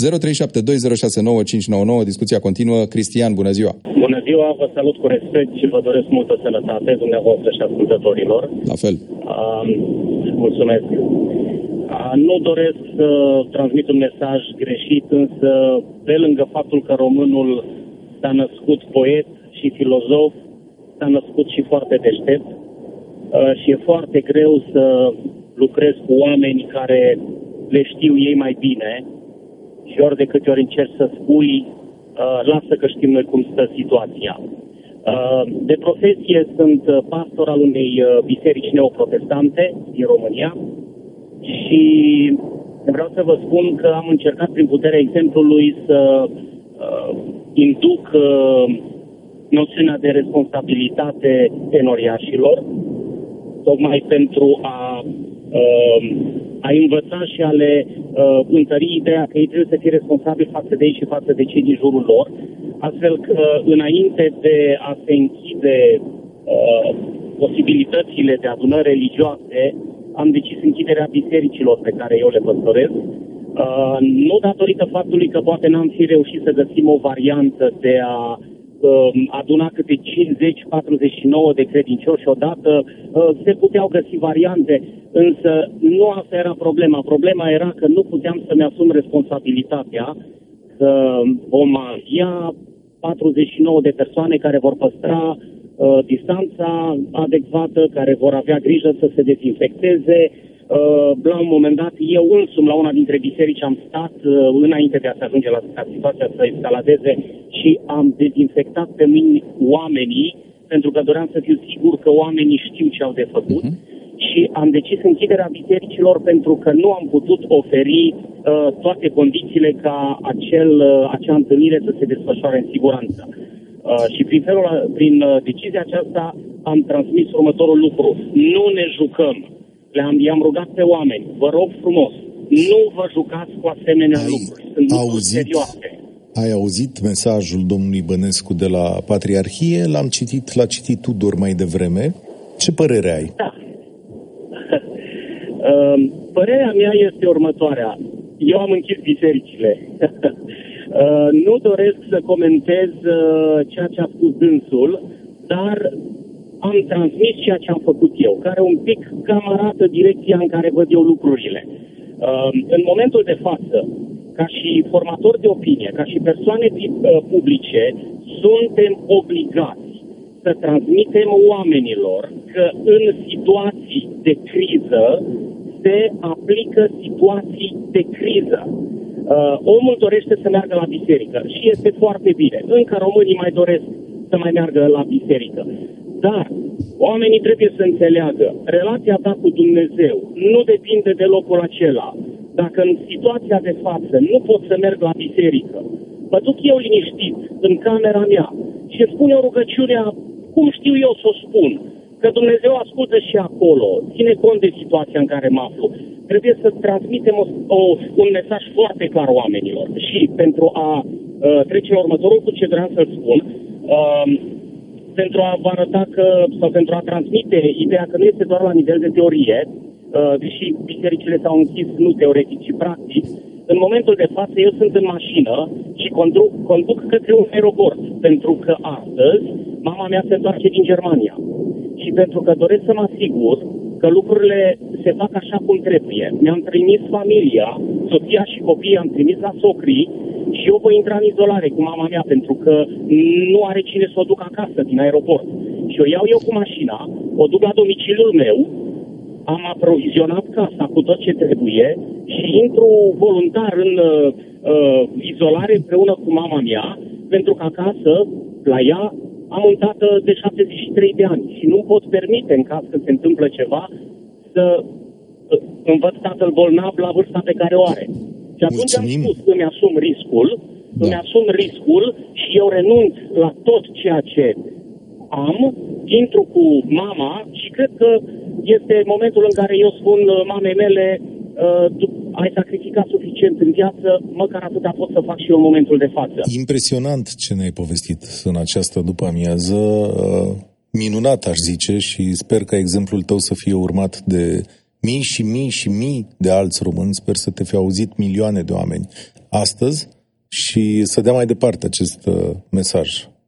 Discuția continuă. Cristian, bună ziua! Bună ziua, vă salut cu respect și vă doresc multă sănătate dumneavoastră și ascultătorilor. La fel. Mulțumesc. Nu doresc să transmit un mesaj greșit, însă pe lângă faptul că românul s-a născut poet și filozof, s-a născut și foarte deștept și e foarte greu să lucrez cu oameni care le știu ei mai bine și ori de câte ori încerci să spui, lasă că știm noi cum stă situația. De profesie sunt pastor al unei biserici neoprotestante din România și vreau să vă spun că am încercat prin puterea exemplului să induc noțiunea de responsabilitate enoriașilor, tocmai pentru a învăța și a le întări ideea că ei trebuie să fie responsabili față de ei și față de cei din jurul lor, astfel că înainte de a se închide posibilitățile de adunări religioase, am decis închiderea bisericilor pe care eu le păstorez, nu datorită faptului că poate n-am fi reușit să găsim o variantă de a aduna câte 50-49 de credincioși odată, se puteau găsi variante, însă nu asta era problema. Problema era că nu puteam să-mi asum responsabilitatea că vom avea 49 de persoane care vor păstra distanța adecvată, care vor avea grijă să se dezinfecteze. La un moment dat, eu însumi la una dintre biserici am stat înainte de a se ajunge la situația să escaladeze și am dezinfectat pe mâini oamenii, pentru că doream să fiu sigur că oamenii știu ce au de făcut. Și am decis închiderea bisericilor pentru că nu am putut oferi toate condițiile ca acea întâlnire să se desfășoare în siguranță. Și prin decizia aceasta am transmis următorul lucru. Nu ne jucăm. I-am rugat pe oameni, vă rog frumos, nu vă jucați cu asemenea lucruri. Sunt lucruri serioase. Ai auzit mesajul domnului Bănescu de la Patriarhie? L-a citit Tudor mai devreme. Ce părere ai? Da. Părerea mea este următoarea. Eu am închis bisericile. Nu doresc să comentez ceea ce a spus dânsul, dar am transmis ceea ce am făcut eu, care un pic cam arată direcția în care văd eu lucrurile. În momentul de față, ca și formatori de opinie, ca și persoane publice, suntem obligați să transmitem oamenilor că în situații de criză se aplică situații de criză. Omul dorește să meargă la biserică și este foarte bine. Încă românii mai doresc să mai meargă la biserică. Dar oamenii trebuie să înțeleagă, relația ta cu Dumnezeu nu depinde de locul acela. Dacă în situația de față nu pot să merg la biserică, mă duc eu liniștit în camera mea și îmi spun eu rugăciunea, cum știu eu să o spun, că Dumnezeu ascultă și acolo, ține cont de situația în care mă aflu. Trebuie să transmitem un mesaj foarte clar oamenilor. Și pentru a trece la următorul cu ce vreau să spun, pentru a vă arăta sau pentru a transmite ideea că nu este doar la nivel de teorie, deși bisericile s-au închis nu teoretic, ci practic, în momentul de față eu sunt în mașină și conduc către un aeroport, pentru că astăzi mama mea se întoarce din Germania. Și pentru că doresc să mă asigur că lucrurile se fac așa cum trebuie. Mi-am trimis familia, soția și copiii am trimis la socrii și eu voi intra în izolare cu mama mea pentru că nu are cine să o duc acasă din aeroport. Și o iau eu cu mașina, o duc la domiciliul meu, am aprovizionat casa cu tot ce trebuie și intru voluntar în izolare împreună cu mama mea, pentru că acasă, la ea, am un tată de 73 de ani și nu pot permite, în caz că se întâmplă ceva, să învăț tatăl bolnav la vârsta pe care o are. Și atunci am spus, îmi asum riscul și eu renunț la tot ceea ce am, intru cu mama și cred că este momentul în care eu spun mamei mele, ai sacrificat suficient în viață, măcar atâta pot să fac și eu în momentul de față. Impresionant ce ne-ai povestit în această după-amiază, minunat aș zice, și sper ca exemplul tău să fie urmat de mii și mii și mii de alți români, sper să te fi auzit milioane de oameni. astăzi și să dea mai departe acest mesaj.